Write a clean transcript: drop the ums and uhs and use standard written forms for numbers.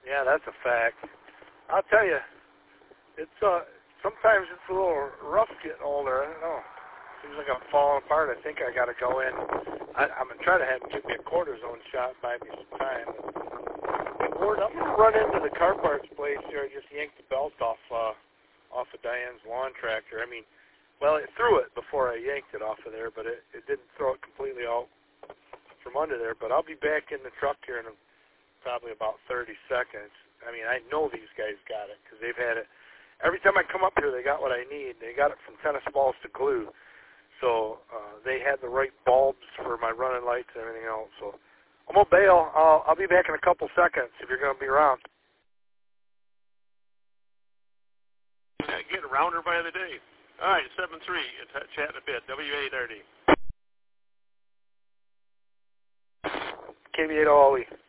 Yeah, that's a fact. I'll tell you, it's sometimes it's a little rough getting older. I don't know. Seems like I'm falling apart. I think I got to go in. I'm going to try to have him give me a cortisone shot, buy me some time. Hey, Ward, I'm going to run into the car parts place here. I just yanked the belt off of Diane's lawn tractor. I mean, well, it threw it before I yanked it off of there, but it didn't throw it completely out from under there. But I'll be back in the truck here in probably about 30 seconds. I mean, I know these guys got it because they've had it. Every time I come up here, they got what I need. They got it from tennis balls to glue. So they had the right bulbs for my running lights and everything else. So I'm going to bail. I'll be back in a couple seconds if you're going to be around. Getting rounder by the day. All right, 7-3. Chatting a bit. WA30. KB8 Ollie.